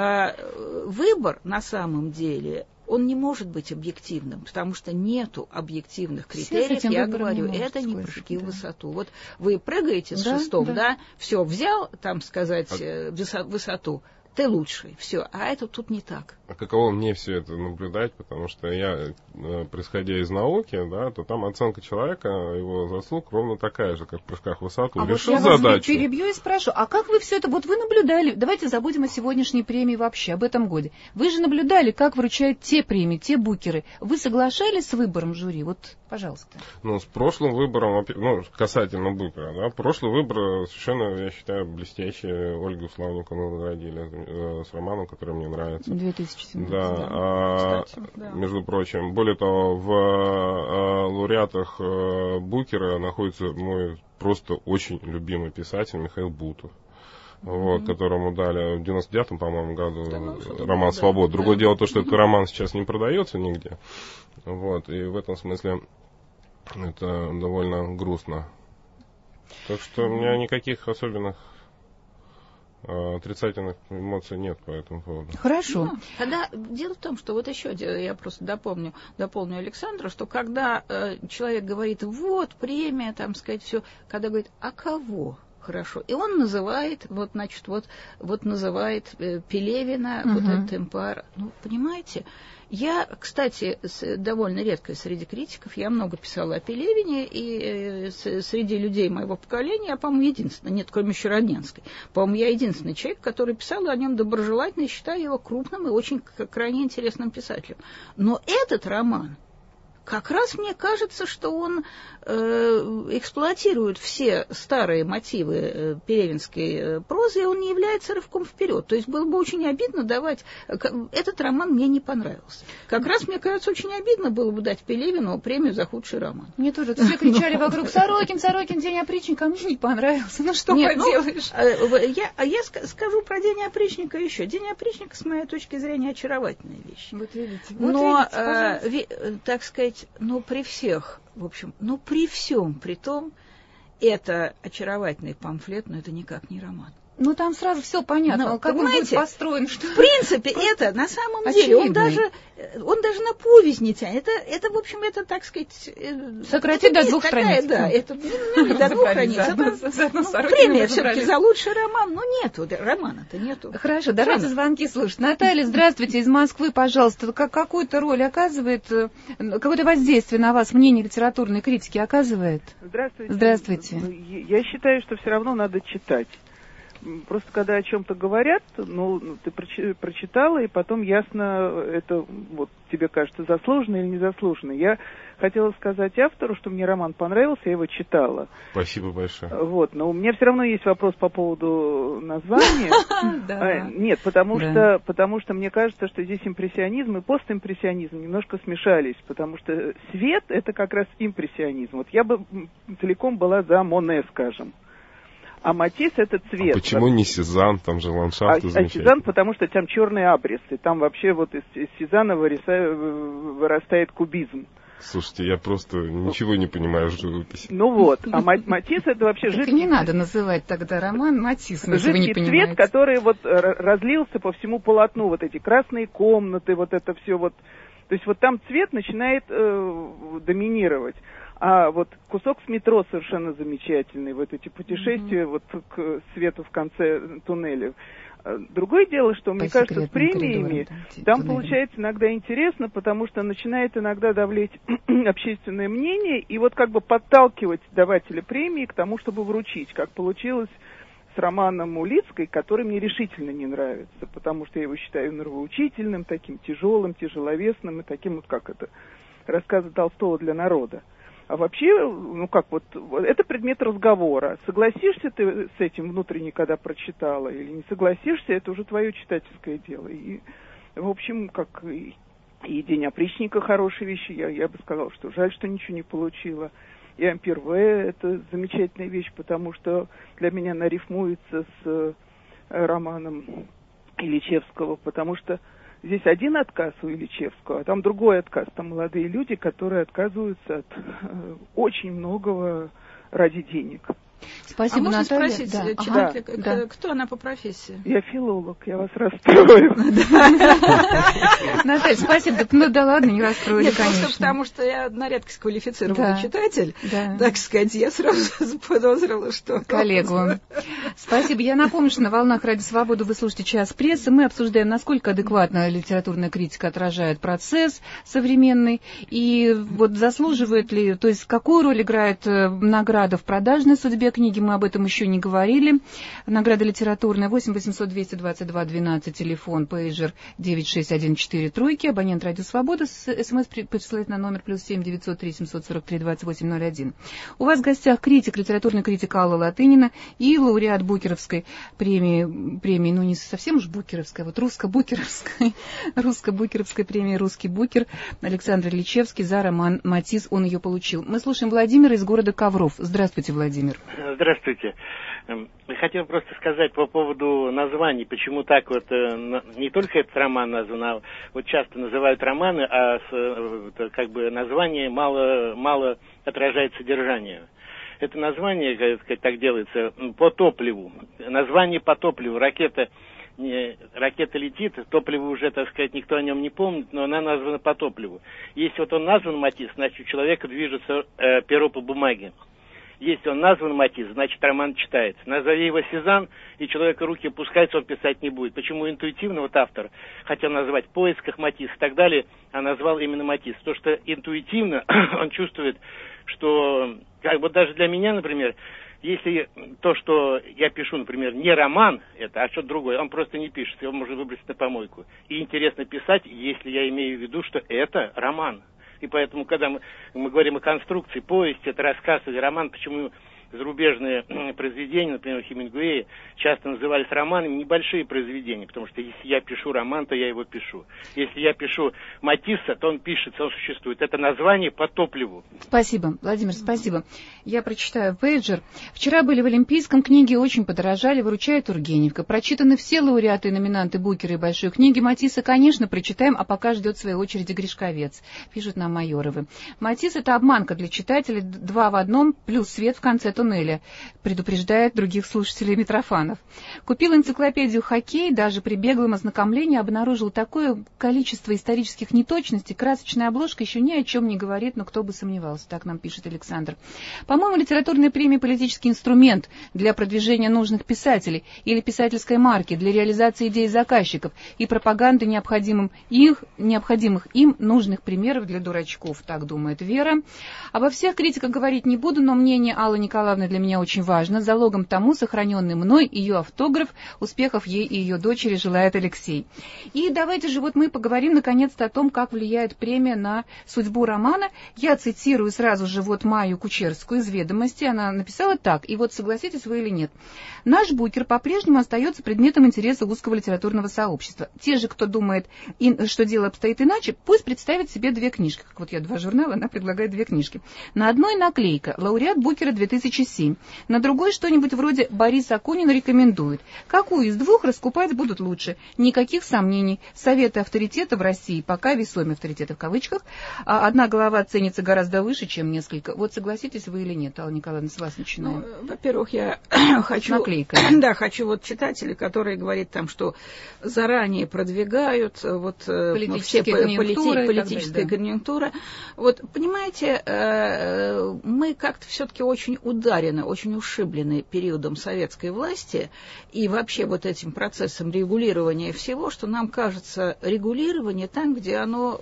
Выбор на самом деле, он не может быть объективным, потому что нету объективных критериев. Я говорю, это не прыжки в высоту. Вот вы прыгаете с шестом, все, взял, там сказать, высоту, ты лучший, все, а это тут не так. А каково мне все это наблюдать, потому что я, происходя из науки, то там оценка человека, его заслуг ровно такая же, как в прыжках в высоту. Решил вот я задачу. вас перебью и спрошу, а как вы все это, вот вы наблюдали, давайте забудем о сегодняшней премии вообще, об этом годе. Вы же наблюдали, как вручают те премии, те букеры. Вы соглашались с выбором жюри? Вот, пожалуйста. С прошлым выбором, касательно букера, прошлый выбор совершенно, я считаю, блестящий. Ольгу Славникову наградили с романом, который мне нравится. 2017. Между прочим, более того, в лауреатах Букера находится мой просто очень любимый писатель Михаил Бутов, которому дали в 99-м, по-моему, году роман «Свобода». Другое дело то, что этот роман сейчас не продается нигде. И в этом смысле это довольно грустно. Так что у меня никаких особенных отрицательных эмоций нет по этому поводу. Хорошо. Когда дело в том, что вот еще я просто дополню Александру, что когда человек говорит, вот премия, там сказать все, когда говорит, а кого? Хорошо. И он называет, называет Пелевина, этот темпар. Понимаете? Я, кстати, довольно редко среди критиков, я много писала о Пелевине, и среди людей моего поколения я, по-моему, единственная, нет, кроме Щеродненской, по-моему, я единственный человек, который писал о нем доброжелательно и считаю его крупным и очень крайне интересным писателем. Но этот роман, как раз мне кажется, что он эксплуатирует все старые мотивы пелевинской прозы, и он не является рывком вперед. То есть было бы очень обидно давать... Этот роман мне не понравился. Как раз, мне кажется, очень обидно было бы дать Пелевину премию за худший роман. Мне тоже. Все кричали вокруг Сорокин, День опричника, а мне не понравился. Что поделаешь? Я скажу про День опричника еще. День опричника, с моей точки зрения, очаровательная вещь. Вот видите. Но, так сказать, при всех, в общем, при всем, при том, это очаровательный памфлет, но это никак не роман. Там сразу все понятно, как он будет построен. Что... В принципе, это на самом деле, он даже на повесть не тянет. Это, в общем, это, так сказать... Сократить до 2 страниц. Да, это до 2 страниц. Премия все-таки за лучший роман, но нету, романа-то нету. Хорошо, давайте звонки слушать. Наталья, здравствуйте, из Москвы, пожалуйста. Какую-то роль оказывает, какое-то воздействие на вас мнение литературной критики оказывает? Здравствуйте. Я считаю, что все равно надо читать. Просто когда о чем-то говорят, ты прочитала, и потом ясно, это тебе кажется заслуженно или незаслуженно. Я хотела сказать автору, что мне роман понравился, я его читала. Спасибо большое. Но у меня все равно есть вопрос по поводу названия. Нет, потому что мне кажется, что здесь импрессионизм и постимпрессионизм немножко смешались, потому что свет — это как раз импрессионизм. Я бы целиком была за Моне, скажем. А Матисс — это цвет. А почему не Сезанн? Там же ландшафты замечательные. Сезанн, потому что там черный абрис, и там вообще из Сезанна вырастает кубизм. Слушайте, я просто ничего не понимаю в живописи. А Матисс — это вообще жидкий... не надо называть тогда роман Матиссом, если вы не понимаете. Жидкий цвет, который разлился по всему полотну, эти красные комнаты, это все То есть там цвет начинает доминировать. А кусок с метро совершенно замечательный, эти путешествия к свету в конце туннеля. Другое дело, что, мне кажется, с премиями там получается иногда интересно, потому что начинает иногда давлеть общественное мнение и вот как бы подталкивать давателя премии к тому, чтобы вручить, как получилось с романом Улицкой, который мне решительно не нравится, потому что я его считаю нравоучительным, таким тяжелым, тяжеловесным и таким вот, как это, рассказы Толстого для народа. А вообще, ну как вот, это предмет разговора. Согласишься ты с этим внутренне, когда прочитала, или не согласишься, это уже твое читательское дело. И, в общем, как и «День опричника» хорошие вещи, я бы сказала, что жаль, что ничего не получила. И «Ампер В» — это замечательная вещь, потому что для меня она рифмуется с романом Ильичевского, потому что здесь один отказ у Ильичевского, а там другой отказ. Там молодые люди, которые отказываются от очень многого ради денег. Спасибо, можно спросить, кто она по профессии? Я филолог, я вас расстрою. Наталья, спасибо. Ну да ладно, не расстроили, конечно. Потому что я на редкость квалифицированный читатель, так сказать, я сразу заподозрила, что... Коллегу. Спасибо. Я напомню, что на волнах Радио Свобода вы слушаете «Час прессы». Мы обсуждаем, насколько адекватно литературная критика отражает процесс современный, и вот заслуживает ли, то есть какую роль играет награда в продажной судьбе книги, мы об этом еще не говорили. Награда литературная 8 800 222 12, телефон, пейджер 9614 тройки, абонент Радио Свобода, смс присылает на номер +7 903 743 2801. У вас в гостях критик, литературный критик Алла Латынина и лауреат Букеровской премии, ну не совсем уж Букеровской, вот русско-букеровской премии «Русский Букер» Александр Ильичевский за роман «Матисс», он ее получил. Мы слушаем Владимира из города Ковров. Здравствуйте, Владимир. Здравствуйте. Хотел просто сказать по поводу названий, почему так вот, не только этот роман назван, а вот часто называют романы, а как бы название мало отражает содержание. Это название, как сказать, так делается, по топливу. Название по топливу. Ракета летит, топливо уже, так сказать, никто о нем не помнит, но она названа по топливу. Если вот он назван Матисс, значит, у человека движется перо по бумаге. Если он назван Матисс, значит, роман читается. Назови его Сезанн, и человека руки опускаются, он писать не будет. Почему интуитивно вот автор хотел назвать в поисках Матисс и так далее, а назвал именно Матисс? Потому что интуитивно он чувствует, что, как бы даже для меня, например, если то, что я пишу, например, не роман, а что-то другое, он просто не пишется, его можно выбросить на помойку. И интересно писать, если я имею в виду, что это роман. И поэтому, когда мы говорим о конструкции, повесть, это рассказ или роман, почему зарубежные произведения, например, Хемингуэя, часто назывались романами, небольшие произведения, потому что если я пишу роман, то я его пишу. Если я пишу Матисса, то он пишется, он существует. Это название по топливу. Спасибо, Владимир, спасибо. Я прочитаю пейджер. Вчера были в Олимпийском, книги очень подорожали, выручает Тургеневка. Прочитаны все лауреаты и номинанты Букера и большой книги. Матисса, конечно, прочитаем, а пока ждет своей очереди Гришковец, пишут нам Майоровы. Матисс — это обманка для читателей, 2 в 1, плюс свет в конце туннеля, предупреждает других слушателей Митрофанов. Купил энциклопедию «Хоккей», даже при беглом ознакомлении обнаружил такое количество исторических неточностей, красочная обложка еще ни о чем не говорит, но кто бы сомневался, так нам пишет Александр. По-моему, литературная премия — политический инструмент для продвижения нужных писателей или писательской марки, для реализации идей заказчиков и пропаганды необходимых им нужных примеров для дурачков, так думает Вера. Обо всех критиках говорить не буду, но мнение Аллы Николаевны для меня очень важно. Залогом тому сохраненный мной ее автограф. Успехов ей и ее дочери желает Алексей. И давайте же вот мы поговорим наконец-то о том, как влияет премия на судьбу романа. Я цитирую сразу же вот Майю Кучерскую из «Ведомости». Она написала так, и вот согласитесь вы или нет. «Наш Букер по-прежнему остается предметом интереса узкого литературного сообщества. Те же, кто думает, что дело обстоит иначе, пусть представят себе 2 книжки». Как вот я 2 журнала, она предлагает 2 книжки. На одной наклейка «Лауреат Букера 2007», на другой что-нибудь вроде «Борис Акунин рекомендует». Какую из 2 раскупать будут лучше? Никаких сомнений. Советы авторитета в России, пока весомые авторитеты в кавычках, а одна голова ценится гораздо выше, чем несколько. Вот согласитесь вы или нет, Алла Николаевна, с вас начинаем. Ну, во-первых, я хочу... Наклейка. Да, хочу вот читателей, которые говорят там, что заранее продвигают вот все политическая конъюнктура. Вот, понимаете, мы как-то все-таки очень удачно ударены, очень ушиблены периодом советской власти и вообще вот этим процессом регулирования всего, что нам кажется регулирование там, где оно...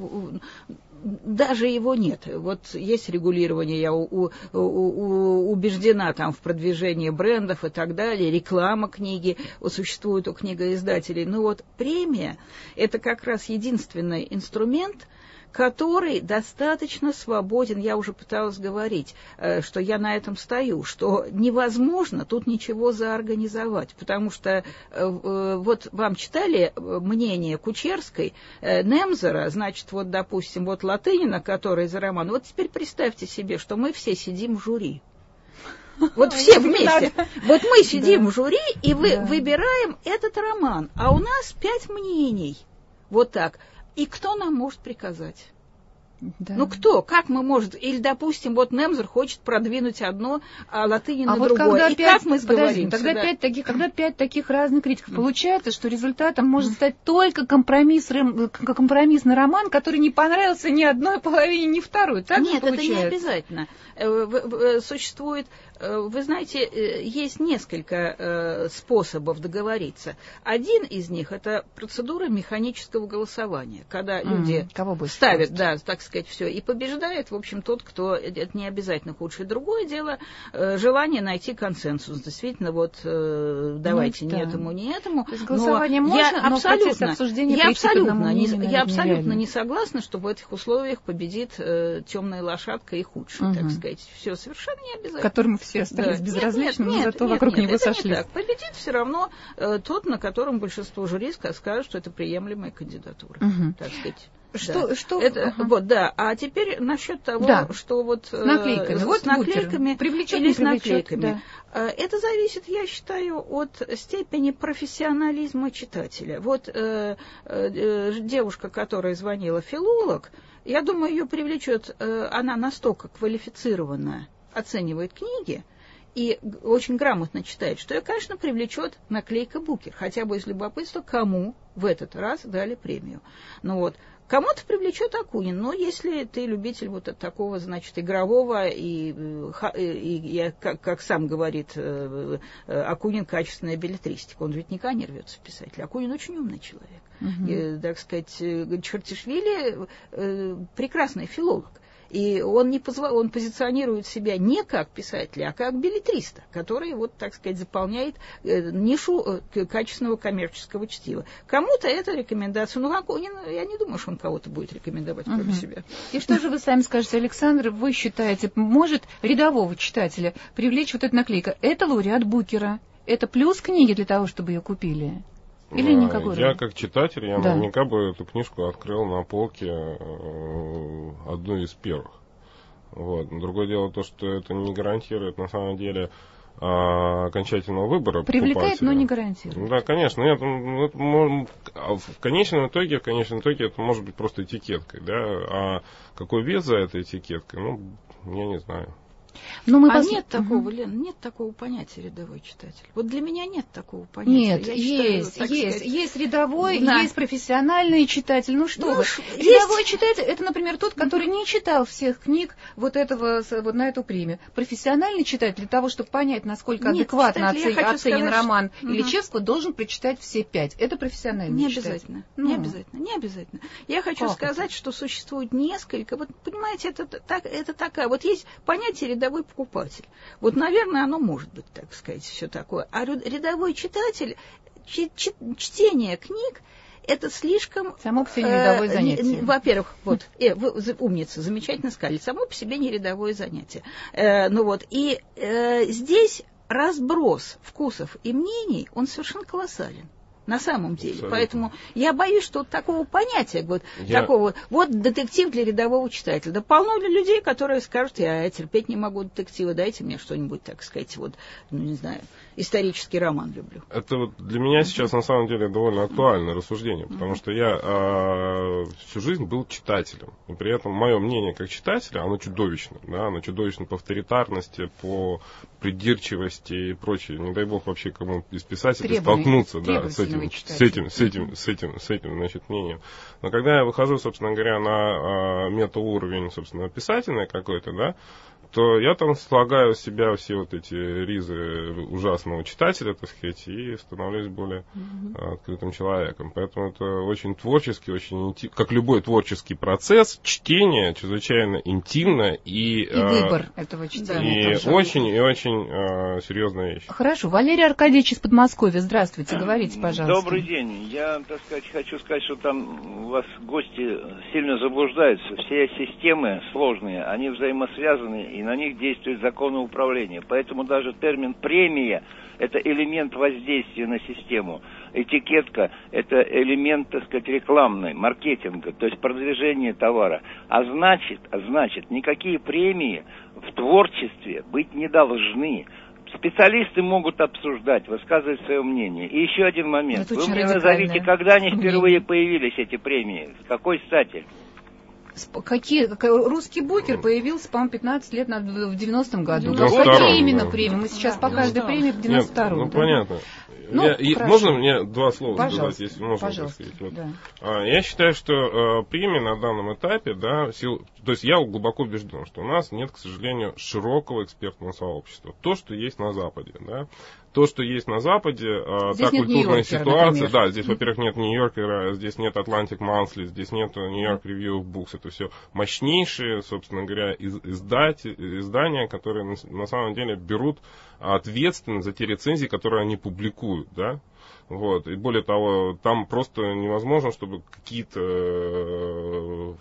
Даже его нет. Вот есть регулирование, я убеждена там в продвижении брендов и так далее, реклама книги существует у книгоиздателей. Но вот премия – это как раз единственный инструмент, который достаточно свободен. Я уже пыталась говорить, что я на этом стою, что невозможно тут ничего заорганизовать, потому что вот вам читали мнение Кучерской, Немзера, значит, вот, допустим, вот Латынина, который за роман, вот теперь представьте себе, что мы все сидим в жюри. Вот все вместе. Вот мы сидим в жюри и выбираем этот роман, а у нас 5 мнений. Вот так. И кто нам может приказать? Да. Ну кто? Как мы можем? Или, допустим, вот Немзер хочет продвинуть одно, а Латынин вот другое. И как мы сговоримся? Тогда когда 5 таких разных критиков, получается, что результатом может стать только компромиссный роман, который не понравился ни одной половине, ни второй. Так нет, это получается? Не обязательно. Существует, вы знаете, есть несколько способов договориться. Один из них – это процедура механического голосования, когда люди ставят, да, так сказать, все, и побеждает, в общем, тот, кто, это не обязательно худшее. Другое дело, желание найти консенсус. Действительно, вот давайте не этому, не этому. То есть голосование можно, но процесс обсуждения я абсолютно не согласна, что в этих условиях победит темная лошадка и худший, так сказать. Все совершенно не обязательно. Которому все остались безразличны, но зато вокруг него сошлись. Победит все равно тот, на котором большинство жюри скажут, что это приемлемая кандидатура, так сказать. Вот, да. А теперь насчет того, что вот с наклейками, с наклейками привлечет, или с наклейками. Да. Это зависит, я считаю, от степени профессионализма читателя. Вот девушка, которая звонила, филолог, я думаю, ее привлечет, она настолько квалифицированная, оценивает книги и очень грамотно читает, что ее, конечно, привлечет наклейка Букер, хотя бы из любопытства, кому в этот раз дали премию. Ну вот. Кому-то привлечет Акунин, но если ты любитель вот такого, значит, игрового, и как сам говорит Акунин, качественная беллетристика, он ведь никогда не рвется писатель. Акунин очень умный человек. И, так сказать, Чертишвили прекрасный филолог. И он позиционирует себя не как писателя, а как беллетриста, который, вот, так сказать, заполняет нишу качественного коммерческого чтива. Кому-то это рекомендация. Ну, Акунин, я не думаю, что он кого-то будет рекомендовать кроме себя. И что же вы сами скажете, Александр, вы считаете, может рядового читателя привлечь вот эта наклейка? Это лауреат Букера. Это плюс книги для того, чтобы ее купили? Или никакой? Я как читатель, я наверняка бы эту книжку открыл на полке одну из первых. Вот. Другое дело то, что это не гарантирует на самом деле окончательного выбора привлекает, покупателя. Но не гарантирует. Да, конечно. Нет, в конечном итоге это может быть просто этикеткой, да. А какой вес за этой этикеткой, я не знаю. Нет такого, Лен, нет такого понятия рядовой читатель. Вот для меня нет такого понятия. Нет, есть рядовой, есть профессиональный читатель. Ну что вы? Рядовой читатель, это, например, тот, который не читал всех книг вот на эту премию. Профессиональный читатель для того, чтобы понять, насколько адекватно оценен роман Ильичевского, должен прочитать все 5. Это профессиональный читатель. Не обязательно. Я хочу сказать, что существует несколько. Вот понимаете, это такая. Вот есть понятие рядовой покупатель. Вот, наверное, оно может быть, так сказать, все такое. А рядовой читатель, чтение книг, это слишком... Само по себе не рядовое занятие. Во-первых, вы умница, замечательно сказали, само по себе не рядовое занятие. Здесь разброс вкусов и мнений, он совершенно колоссален. На самом деле. Абсолютно. Поэтому я боюсь, что такого понятия, такого детектив для рядового читателя. Да полно ли людей, которые скажут, я терпеть не могу детектива, дайте мне что-нибудь, так сказать, не знаю, исторический роман люблю. Это для меня сейчас на самом деле довольно актуальное рассуждение, потому что я всю жизнь был читателем. И при этом мое мнение как читателя, оно чудовищно. Да, оно чудовищно по авторитарности, по придирчивости и прочее. Не дай бог вообще кому из писателей столкнуться с этим, значит, мнением. Но когда я выхожу, собственно говоря, на метауровень, собственно, писательный какой-то, да, то я там слагаю в себя все вот эти ризы ужасного читателя, так сказать, и становлюсь более открытым человеком. Поэтому это очень творческий, очень как любой творческий процесс, чтение чрезвычайно интимно и выбор этого чтения. И очень серьезная вещь. Хорошо. Валерий Аркадьевич из Подмосковья. Здравствуйте, говорите, пожалуйста. Добрый день. Я, так сказать, хочу сказать, что там у вас гости сильно заблуждаются. Все системы сложные, они взаимосвязаны, и на них действуют законы управления. Поэтому даже термин «премия» — это элемент воздействия на систему. Этикетка — это элемент, так сказать, рекламный, маркетинга, то есть продвижение товара. А значит, никакие премии в творчестве быть не должны. Специалисты могут обсуждать, высказывать свое мнение. И еще один момент. Вы мне назовите, когда они впервые появились, эти премии? С какой стати? Русский букер появился, по-моему, 15 лет в 90-м году. Какие именно премии? Мы сейчас по каждой премии в 92-м. Ну, понятно. Можно мне два слова сказать, если можно? Сказать? Вот. Да. Я считаю, что премии на данном этапе, то есть я глубоко убежден, что у нас нет, к сожалению, широкого экспертного сообщества. То, что есть на Западе, да. То, что есть на Западе, та культурная ситуация, да, здесь, во-первых, нет Нью-Йоркера, здесь нет Atlantic Monthly, здесь нет New York Review of Books, это все мощнейшие, собственно говоря, издания, которые на самом деле берут ответственность за те рецензии, которые они публикуют, да. Вот. И более того, там просто невозможно, чтобы какие-то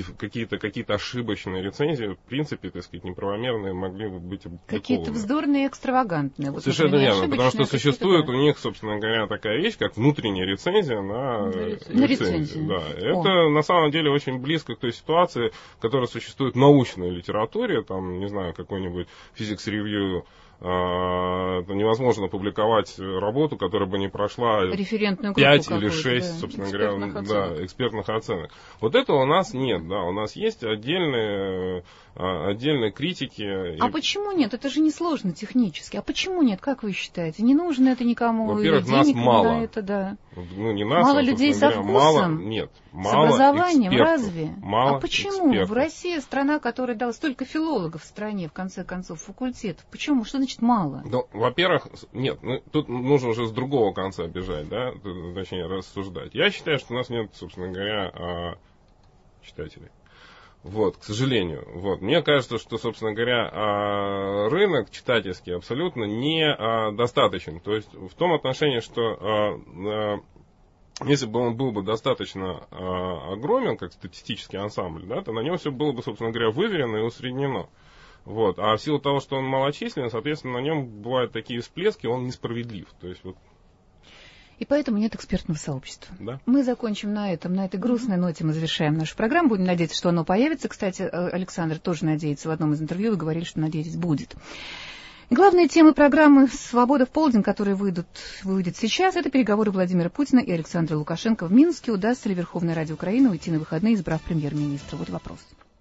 ошибочные рецензии, в принципе, так сказать, неправомерные, могли бы быть опубликованы. Какие-то вздорные, экстравагантные. Вот, совершенно верно, потому что существует у них, собственно говоря, такая вещь, как внутренняя рецензия на рецензию. Да. Это на самом деле очень близко к той ситуации, которая существует в научной литературе, там, не знаю, какой-нибудь Physics Review. Невозможно публиковать работу, которая бы не прошла 5 или 6, собственно говоря, экспертных оценок. Вот этого у нас нет, да, у нас есть отдельные критики. А почему нет? Это же несложно технически. А почему нет? Как вы считаете? Не нужно это никому? Во-первых, нас мало. Это, да. Ну, не нас, мало людей со вкусом? Мало с образованием, экспертов, разве? Мало а почему? Экспертов. В России страна, которая дала столько филологов в стране, в конце концов, факультетов. Почему? Что значит мало? Ну, во-первых, нет, тут нужно уже с другого конца бежать, да, точнее, рассуждать. Я считаю, что у нас нет, собственно говоря, читателей. Вот, к сожалению. Вот. Мне кажется, что, собственно говоря, рынок читательский абсолютно недостаточен. То есть в том отношении, что если бы он был бы достаточно огромен, как статистический ансамбль, да, то на нем все было бы, собственно говоря, выверено и усреднено. Вот. А в силу того, что он малочисленный, соответственно, на нем бывают такие всплески, он несправедлив. То есть вот. И поэтому нет экспертного сообщества. Да. Мы закончим на этой грустной ноте мы завершаем нашу программу. Будем надеяться, что оно появится. Кстати, Александр тоже надеется. В одном из интервью вы говорили, что, надеетесь, будет. Главные темы программы «Свобода в полдень», которые выйдет сейчас, это переговоры Владимира Путина и Александра Лукашенко в Минске. Удастся ли Верховной Раде Украины уйти на выходные, избрав премьер-министра? Вот вопрос.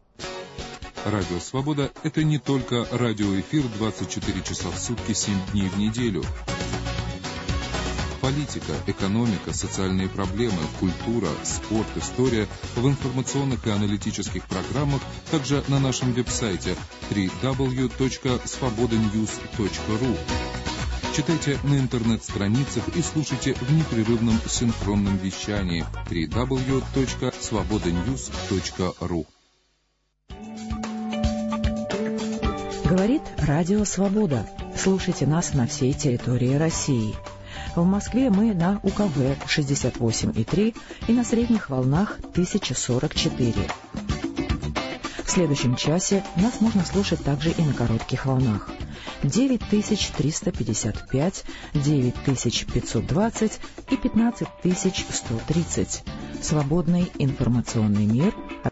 Радио «Свобода» — это не только радиоэфир 24 часа в сутки, 7 дней в неделю. Политика, экономика, социальные проблемы, культура, спорт, история в информационных и аналитических программах, также на нашем веб-сайте www.svobodanews.ru. Читайте на интернет-страницах и слушайте в непрерывном синхронном вещании www.svobodanews.ru. Говорит Радио Свобода. Слушайте нас на всей территории России. В Москве мы на УКВ 68,3 и на средних волнах 1044. В следующем часе нас можно слушать также и на коротких волнах 9355, 9520 и 15130. Свободный информационный мир